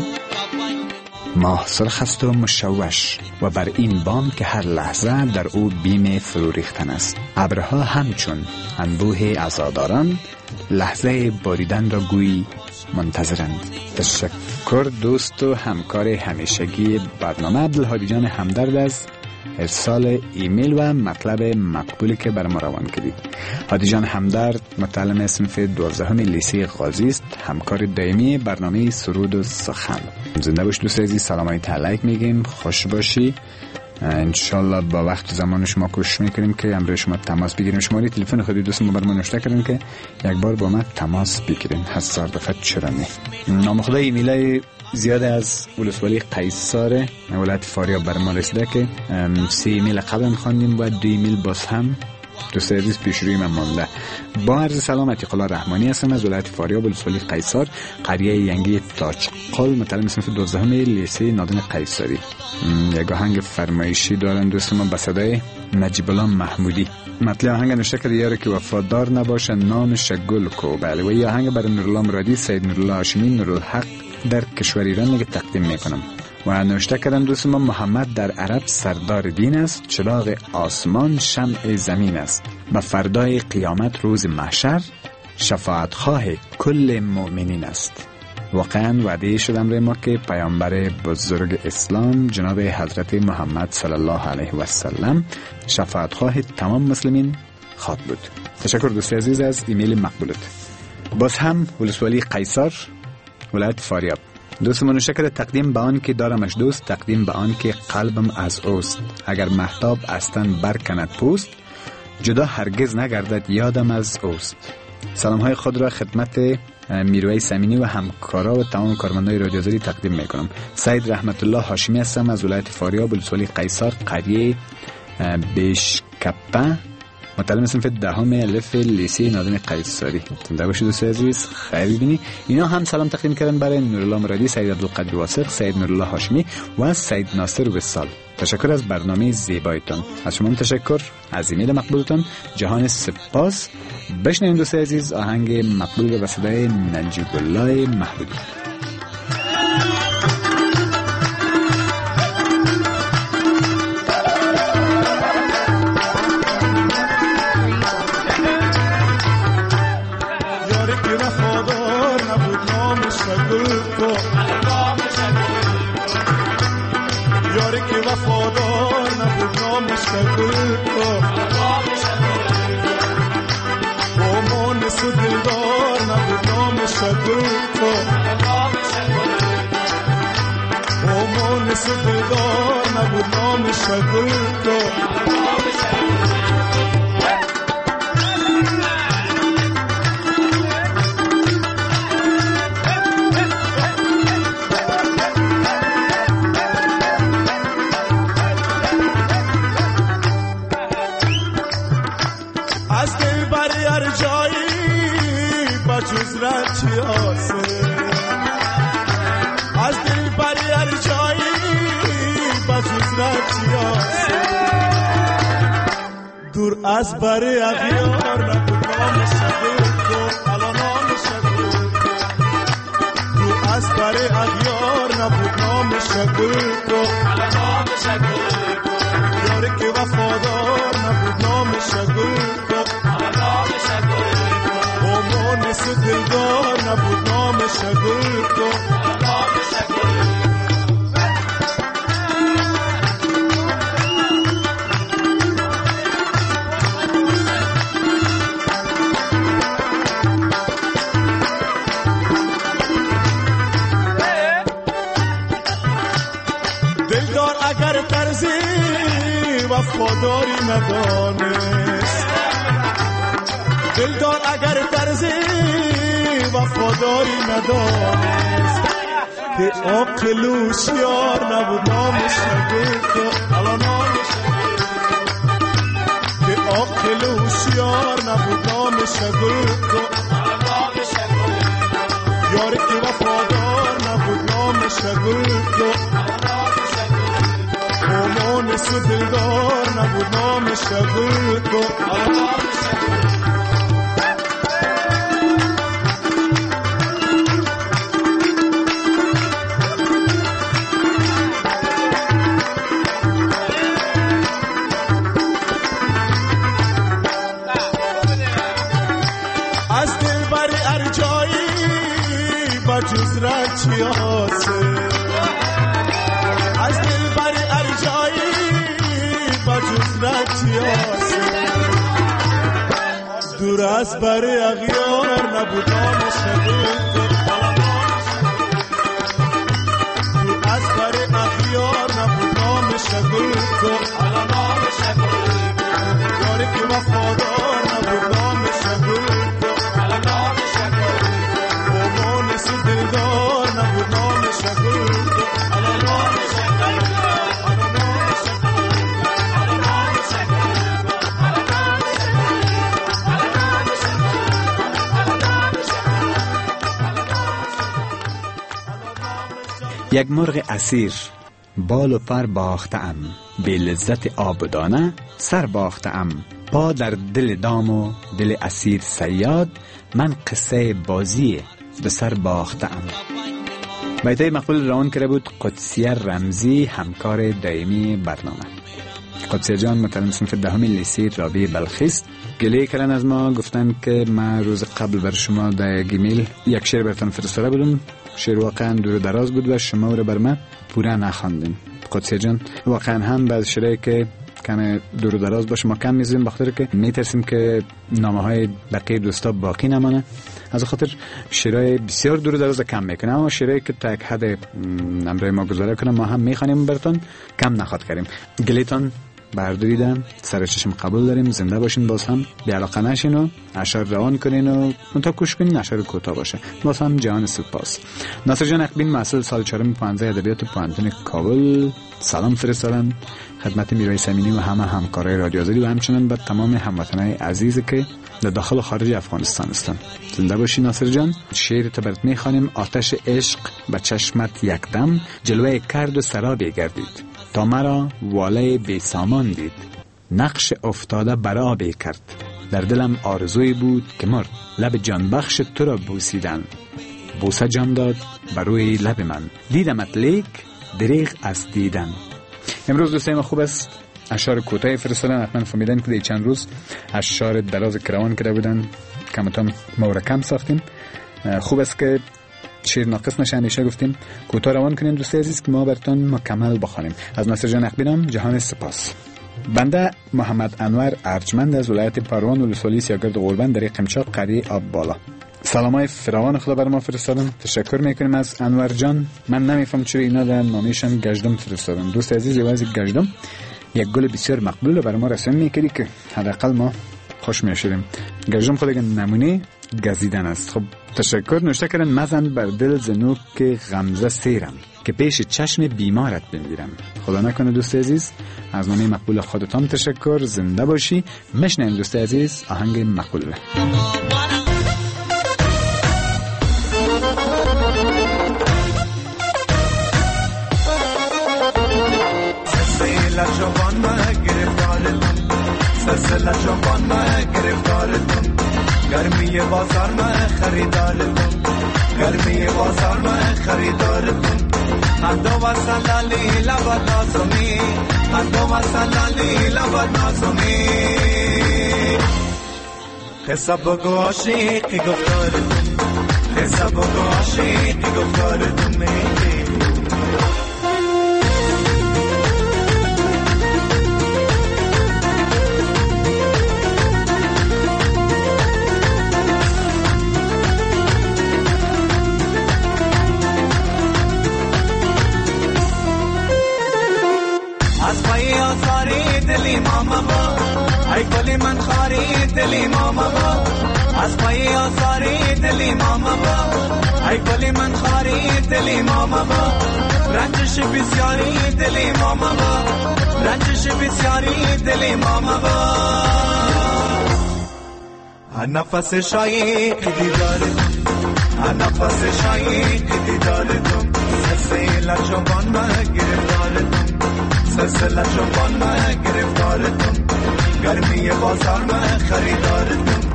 ماه سرخ است و مشوش و بر این بام که هر لحظه در او بیم فرو ریختن است. ابرها همچون انبوه عزاداران لحظه باریدن را گویی منتظرند. تشکر دوست و همکار همیشگی برنامه عبدالهادی جان همدرد از ارسال ایمیل و مطلب مقبولی که بر ما روان کردی. هادی جان همدرد متعلم صنف دوازدهم لیسه غازی است، همکار دائمی برنامه سرود و سخن. زنده باش دوست عزیز، سلام علیک میگیم، خوش باشی. انشالله با وقت زمان شما کوشش میکنیم که امروز شما تماس بگیریم. شماره تلفن خودی دوست ما بر ما نوشته کردن که یک بار با ما تماس بگیریم. هزار دفعه چرا نه. نام خدا ایمیلای زیاد از ولسوالی قیصر ولایت فاریاب بر ما رسیده که سه ایمیل قبلا خواندیم و دو ایمیل باز هم دوست عزیز پیش روی من مانده. با عرض سلام، عتیق‌الله رحمانی هستم از ولایت فاریاب ولسوالی قیصر، قریه ینگی تاجقل، متعلم صنف دوازدهم لیسه نادن قیصری. یک آهنگ فرمایشی دارن دوست ما به صدای نجیب الله محمودی. مطلع آهنگ نوشته کرده یاری که وفادار نباشه نامش گل کو. بله، و این آهنگ برای نورالله مرادی، سید نورالله هاشمی، نورالحق در کشور ایران میگه تقدیم میکنم. و نوشته کردن دوست ما محمد در عرب سردار دین است، چراغ آسمان شمع زمین است، و فردای قیامت روز محشر شفاعت خواه کل مؤمنین است. واقعا وعده شد امر ما که پیامبر بزرگ اسلام جناب حضرت محمد صلی الله علیه و سلم شفاعت خواه تمام مسلمین خواد بود. تشکر دوست عزیز از ایمیل مقبولت. باز هم ولسوالی قیصر ولایت فاریاب. دوست منو شکر تقدیم به آن که دارمش دوست، تقدیم به آن که قلبم از اوست. اگر مهتاب استن برکند پوست، جدا هرگز نگردد یادم از اوست. سلام های خود را خدمت میروی سمینی و همکارا و تمام کارمندای رادیو آزادی تقدیم میکنم. سید رحمت الله هاشمی هستم از ولایت فاریاب ولسوالی قیصر، قریه بشکپه، متعلم صنف دهم الف لیسه نادن قیصری. زنده باشید دوست عزیز، خیر ببینی. اینا هم سلام تقدیم کردن برای نورالله مرادی، سید عبدالقادر واثق، سید نورالله هاشمی و سید ناصر وصال. تشکر از برنامه زیبایتان. از شما تشکر از ایمیل مقبولتان. جهان سپاس. بشنویم دوست عزیز آهنگ مقبول به صدای نجیب الله محمودی. یاری که وفادار نبود نامش گل کو، با ما نسو دلدار نبود نامش گل کو، با ما نسو دلدار نبود نامش گل کو. از دل بری هر جایی بجز رجیاسه، دور از بری اغیار نبود نامش گل کو، الان نامش گل کو. دور از بری اغیار نبود نامش گل کو، الان نامش گل کو. یاری که وفادار نبود نامش گل کو، الان نامش گل کو. با ما نسو دلدار نبود نامش گل کو، نامش گل کو. دلدار اگر طرزی وفاداری ندانست، دلدار اگر طرزی وفاداری ندانست، که عاقل و هوشیار نبود نامش گل کو، الان نامش گل کو. که عاقل و هوشیار نبود نامش گل کو، الان نامش گل کو. یاری که وفادار نبود نامش گل کو مامانش دلدار نبود نامش گل کو جز رچی آسه از دل بری ارجایی با جز رچی آسه دور از بری اغیار نبود نامش گل دور از بری اغیار نبود نامش گل یاری که وفادار نبود نامش گل دلدار نبود نامش گل یک مرغ اسیر بال و پر باختم به لذت آبدانه سر باختم پا در دل دام و دل اسیر صیاد من قصه بازی به سر باختم. بیتای مقبول روان کرده بود قدسیه رمزی همکار دائمی برنامه. قدسیه جان متعلم صنف دهم لیسه رابعه بلخی است. گله کردن از ما گفتن که من روز قبل بر شما در گیمیل یک شعر براتون فرستاده بودم. شعر واقعا دور دراز بود و شما رو بر من پورا نخواندین. قدسیه جان واقعا هم بعض شعرهایی که کم دور دراز باشه ما کم میذاریم بخاطر که میترسیم که نامه های بقیه دوستا باقی نمانه. از خاطر شعرهای بسیار دور دراز کم میکنه اما شعرهایی که تا یک حد امروی ما گذاره کنه ما هم میخوانیم براتون کم نخواد کردیم. گلیتان برداریدم سر چشم قبول داریم. زنده باشین باز هم بی علاقه نشین و اشعار روان کنین و منتها کوش کنین اشعار کوتاه باشه. باز هم جهان سپاس. ناصر جان اقبین مسئول سال چهارم پانزده ادبیات پوانتون کابل سلام فرستادن خدمت میرای سمینی و همه همکارای رادیو آزادی و همچنین به تمام هموطنای عزیزی که در داخل و خارج افغانستان هستن. زنده باشی ناصر جان. شعر تو برات میخوانیم. آتش عشق به چشمت یک دم جلوه کرد و سرابی گردید تا مرا واله بی سامان دید نقش افتاده برابی کرد در دلم آرزوی بود که مرد لب جان بخش تو را بوسیدن بوسه جان داد بر روی لب من دیدمت لیک دریغ از دیدن. امروز دوستای ما خوب است اشعار کوتاه فرستادن. حتما فهمیدن که چند روز اشعار دراز کروان کرده بودن کمتام ما را کم ساختیم. خوب است که شعر ناقص نشه. همیشه گفتیم کوتاه روان کنیم دوستای عزیز که ما براتون مکمل بخوانیم. از ناصر جان اقبینم جهان سپاس. بنده محمد انور ارجمند از ولایت پروان و لسولی سیاگرد قربان در قمچاق قریه آب بالا. سلامای فراوان خدا بر ما فرستادن. تشکر میکنیم از انور جان. من نمیفهم چرا اینا در نامیشان گشدم فرستادن. دوست عزیز یوازی گشدم یک گل بسیار مقبول بر ما رسون میکردی که حداقل ما خوش میشدیم. گشدم خود نمونه گزیدن است. خب تشکر. نوشته کردن مزن بر دل زنوک که غمزه سیرم که پیش چشم بیمارت بمیرم. خدا نکنه دوست عزیز. از نامه مقبول خودتان تشکر. زنده باشی. مشنین دوست عزیز آهنگ مقبول. لجوان ما گرفتارتون سلسله جوان ما گرفتارتون گرمی بازار ما خریدارتون گرمی بازار ما خریدارتون هر دو وصلالی لباد نازمی هر دو وصلالی لباد نازمی قصه بگو عاشقی گفتارتون قصه بگو عاشقی گفتارتون میگی دلی ماما با ای گلی من خاری دلی ماما با از پای آزاری دلی ماما با ای گلی من خاری دلی ماما با رنجش بسیاری دلی ماما با رنجش بسیاری دلی ماما با هر نفس شایی دیدارتون نفس شایق دیدارتون سلسله جوان ما گرفتارتون سلسله جوان ما گرفتارتون گرمی بازار ما خریدارتون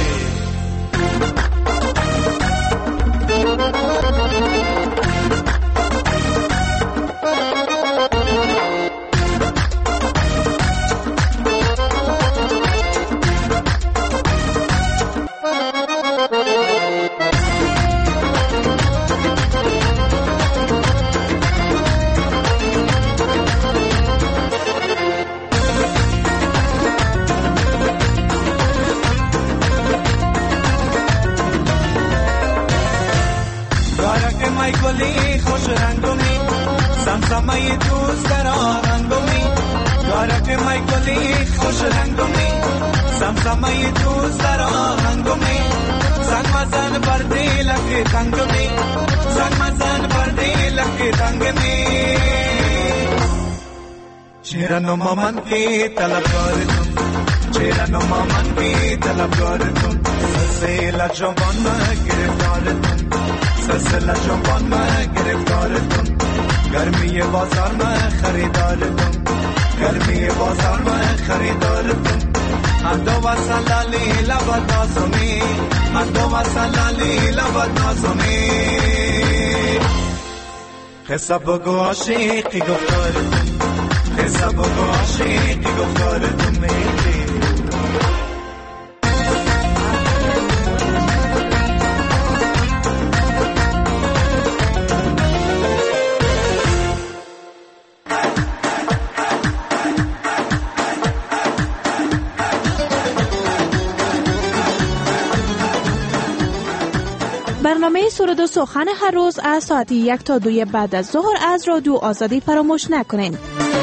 گلی خوش رنگمی زمزمه دوست در آرنگمی یارک می گلی خوش رنگمی زمزمه دوست در آرنگمی زن مزن بر دیلک تنگمی زن مزن بر دیلک تنگمی شیران و مامن کی طلبگارتون شیران و مامن کی طلبگارتون سلسله جوان ما گرفتارتون سلسله جوان ما گرفتارتون گرمی بازار ما خریدارتون گرمی بازار ما خریدارتون من دو و سلالی لبت نازمی من دو و سلالی لبت نازمی قصه بگو عاشقی گفتارتون قصه بگو عاشقی گفتارتون میگی برنامه سرود و سخن هر روز از ساعت یک تا دوی بعد از ظهر از رادیو آزادی فراموش نکنین.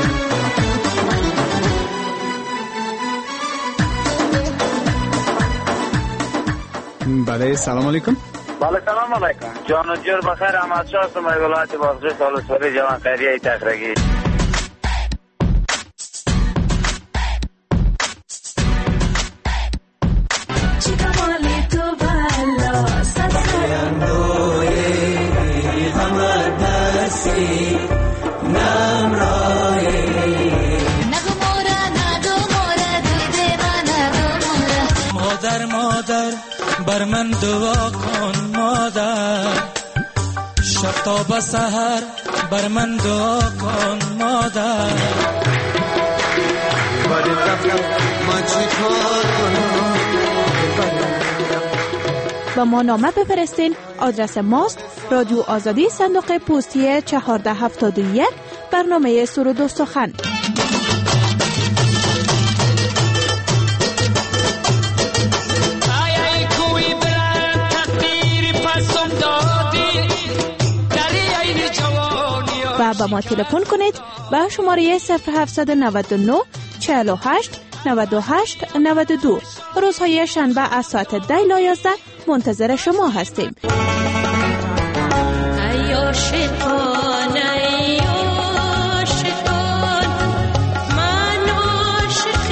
بله سلام علیکم. بله سلام علیکم. جان و جور بخیر. احمد شاه هستم از ولایت بازرس سالوسوری جوان خیریه تخرگی. مادر مادر بر من دعا کن مادر شب تا به سحر بر من دعا کن مادر با ما نامه بفرستین. آدرس ماست رادیو آزادی صندوق پستی چهارده هفتاد و یک برنامه سرود و سخن. و با ما تلفن کنید به شماره صفر هفتصد و نود و نه چهل و هشت نود و هشت نود و دو. روزهای شنبه از ساعت ده تا یازده منتظر شما هستیم. ای عاشقان ای عاشقان من عاشق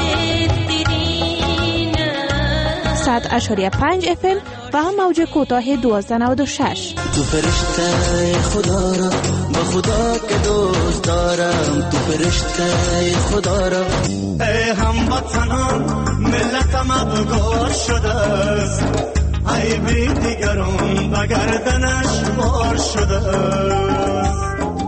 دیرینم. صد اشاریه پنج اف ام و هم موج کوتاه دوازده نود و شش. تو فرشته خدا را با خدا که دوست دارم تو فرشته خدا را ای هموطنان ملتم ابگار شده است ای بی دیگران به گردنش بار شده است.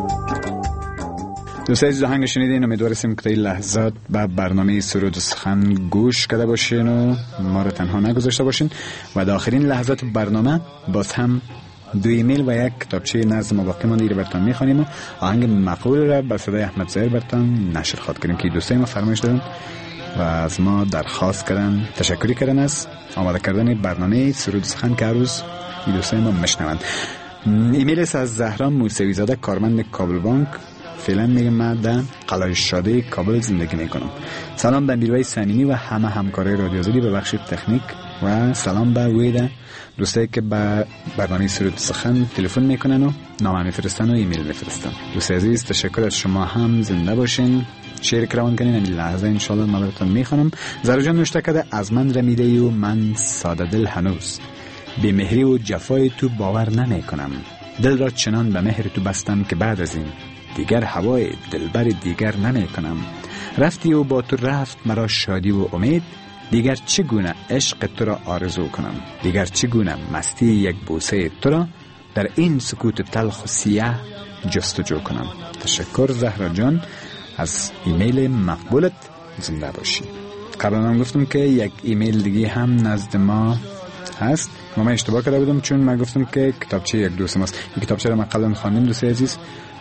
دوستای عزیز آهنگ شنیدین. امیدواریم که این لحظات به برنامه سرود و سخن گوش کرده باشین و ما را تنها نگذاشته باشین و در آخرین لحظات برنامه باز هم دو ایمیل و یک کتابچه نظم باقی مانده را براتون میخوانیم و آهنگ مقبول را به صدای احمد ظاهر براتون نشر خواهد کنیم که دوستای ما فرمایش دادن و از ما درخواست کردن، تشکری کردن از آماده کردن برنامه سرود و سخن که هر روز این دوستای ما میشنوند. ایمیل است از زهرا موسوی زاده، کارمند کابل بانک. فعلا میگم من در قلعه شاده کابل زندگی میکنم. سلام به میروی صمیمی و همه همکارای رادیو آزادی به بخش تکنیک و سلام به ویدا دوستایی که به برنامه سرود سخن تلفن میکنن و نامه میفرستن و ایمیل میفرستن. دوستای عزیز تشکر از شما. هم زنده باشین، شیر روان کنین. این لحظه ان شاء الله ما براتون میخوانم. زرو جان نوشته کرده از من رمیده و من ساده دل هنوز به مهری و جفای تو باور نمی کنم. دل را چنان به مهر تو بستم که بعد از این دیگر هوای دلبر دیگر نمی کنم. رفتی و با تو رفت مرا شادی و امید، دیگر چگونه عشق تو را آرزو کنم؟ دیگر چگونه مستی یک بوسه تو را در این سکوت تلخ و سیاه جستجو کنم؟ تشکر زهرا جان از ایمیل مقبولت. زنده باشی. قبلا هم گفتم که یک ایمیل دیگه هم نزد ما هست. ما من اشتباه کرده بودم چون من گفتم که کتابچه یک دوست ماست. این کتابچه رو من قبلا خواندم دوست عزیز،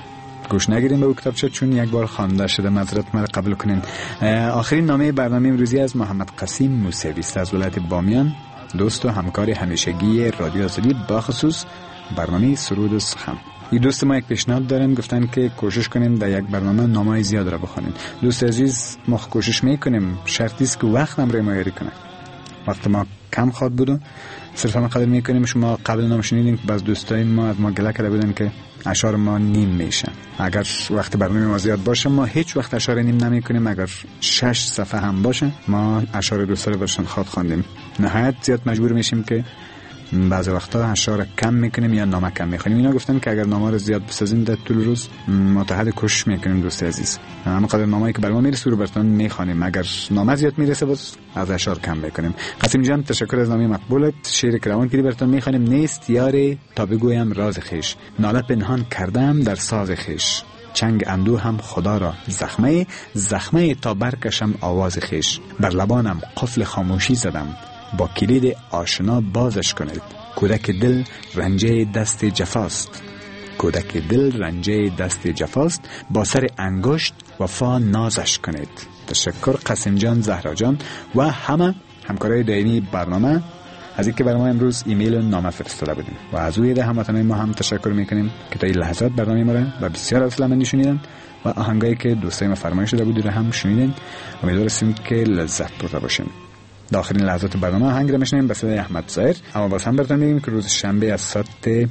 گوش نگیرین به اون کتابچه چون یک بار خوانده شده، معذرت مرا قبول کنین. آخرین نامه برنامه امروزی از محمد قاسم موسوی است از ولایت بامیان، دوست و همکار همیشگی رادیو آزادی، با خصوص برنامه سرود و سخن. این دوست ما یک پیشنهاد دارن، گفتن که کوشش کنیم در یک برنامه نامه‌های زیاد را بخونیم. دوست عزیز ما کوشش میکنیم، شرطی است که وقت هم رعایت کنه. وقت ما کم خواد بود، صرفا ما قدر میکنیم. شما قبل نام شنیدین که بعض دوستای ما از ما گله کرده بودن که اشعار ما نیم میشه. اگر وقت برنامه ما زیاد باشه ما هیچ وقت اشعار نیم نمیکنیم. اگر شش صفحه هم باشه ما اشعار دوستا رو برشان خواد خواندیم. نهایت زیاد مجبور میشیم که بعضی وقتا اشعار کم میکنیم یا نامه کم میخونیم. اینا گفتن که اگر نامه رو زیاد بسازیم در طول روز متحد کوشش میکنیم دوست عزیز. اما قدر نامه‌ای که برام میرسه رو براتون میخوانیم. اگر نامه زیاد میرسه باز از اشعار کم میکنیم. قاسم جان تشکر از نامه مقبولت. شعر کروان که براتون میخوانیم. نیست یاری تا بگویم راز خیش، ناله پنهان کردم در ساز خیش، چنگ اندو هم خدا را زخمه زخمه تا برکشم آواز خیش، بر لبانم قفل خاموشی زدم، با کلید آشنا بازش کنید. کودک دل رنجه دست جفاست، کودک دل رنجه دست جفاست، با سر انگشت وفا نازش کنید. تشکر قاسم جان، زهرا جان و همه همکارای دائمی برنامه از اینکه برای ما امروز ایمیل و نامه فرستاده بودیم و از اوی ده هموطنان ما هم تشکر میکنیم که تا این لحظات برنامه ما را و بسیار اصلا شنیدن و آهنگایی که دوستای ما فرمایش داده بود رو هم شنیدن. امیدوارم که لذت برده باشین. در آخرین لحظات برنامه آهنگ را میشنیم به صدای احمد ظاهر. اما باز هم براتون میگیم که روز شنبه از ساعت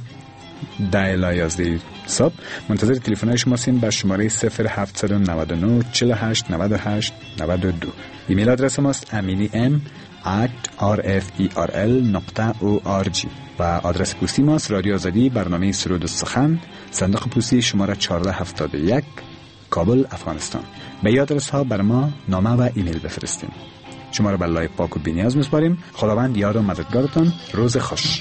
ده الی یازده صبح منتظر تلفن‌های شما هستیم به شماره صفر هفت نه نه چهل و هشت نود و هشت نود و دو. ایمیل آدرس ماست امینی ام ات آر اف ای آر ال نقطه او آر جی و آدرس پستی ماست رادیو آزادی، برنامه سرود و سخن، صندوق پستی شماره چهارده هفتاد و یک، کابل، افغانستان. به این آدرس ها بر ما نامه و ایمیل بفرستین. شما را به الله پاک و بی‌نیاز می‌سپاریم. خداوند یار و مددگارتان. روز خوش.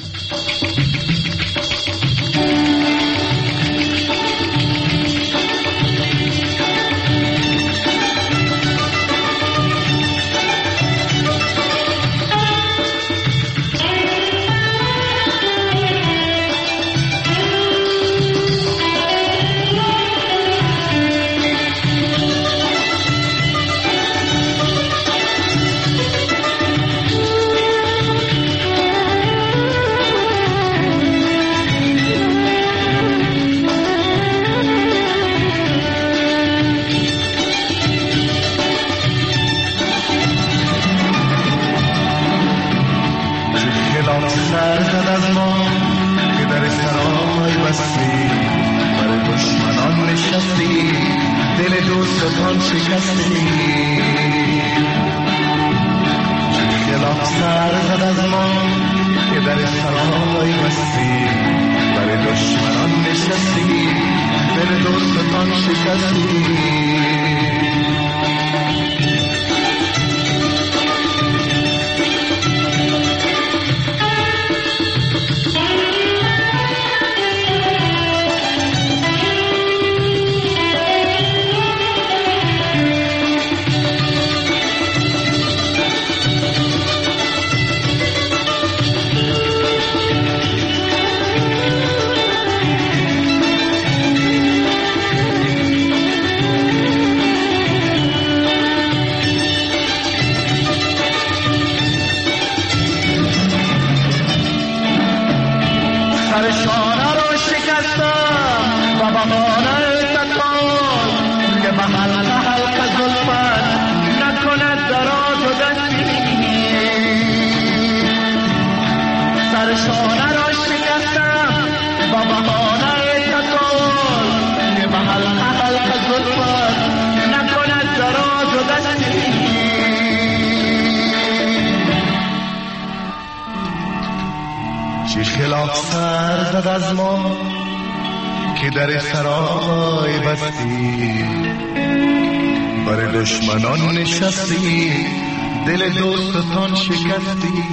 خلاف سر زد از ما که در سرای بستی، بر دشمنان نشستی، دل دوستان شکستی.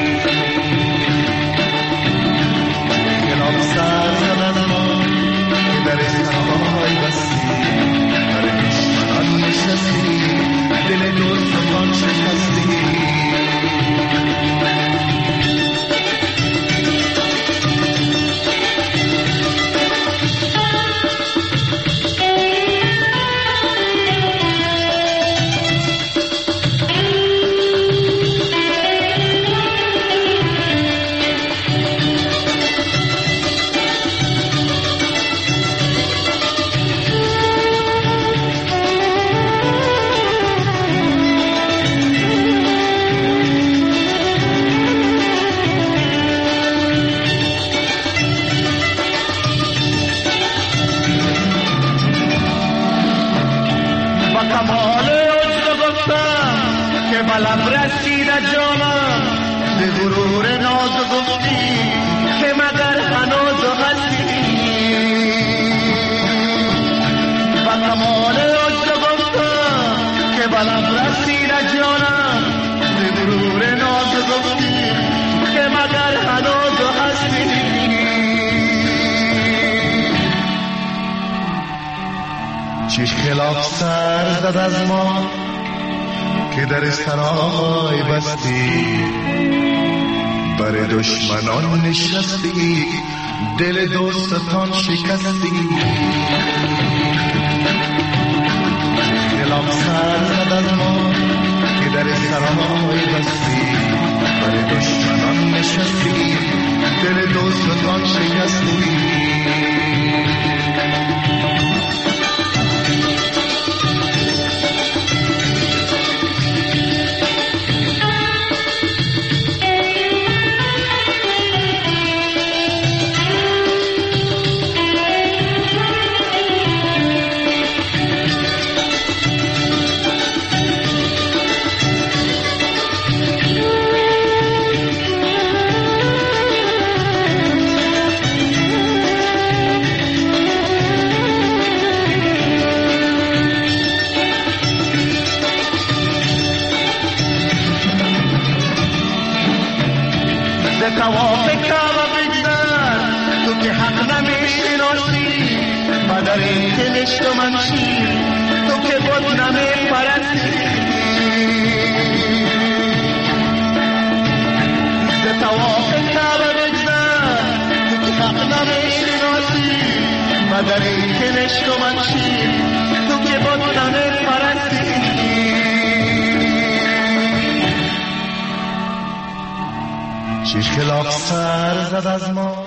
خلاف سر زد از ما که در سرای بستی، بر دشمنان نشستی، دل دوستان شکستی. لب رسید جانم به غرور ناز گفتی که مگر هنوز هستی. و کمال عجز گفتم که به لب رسید جانم به غرور ناز گفتی که مگر هنوز هستی. چه خلاف سر زد از ما که در سرای بستی، بر دشمنان نشستی، دل دوستان شکستی. خلاف سر زد از ما که در سرای بستی، بر دشمنان نشستی، دل دوستان شکستی. توافق و بگذر تو که حق نمیشناسی، مادر دلش تو منشی تو که بود نمیپرستی. ز توافق و بگذر تو که حق نمیشناسی، مادر دلش تو منشی تو که بود نمیپرستی. چه خلاف سر زد از ما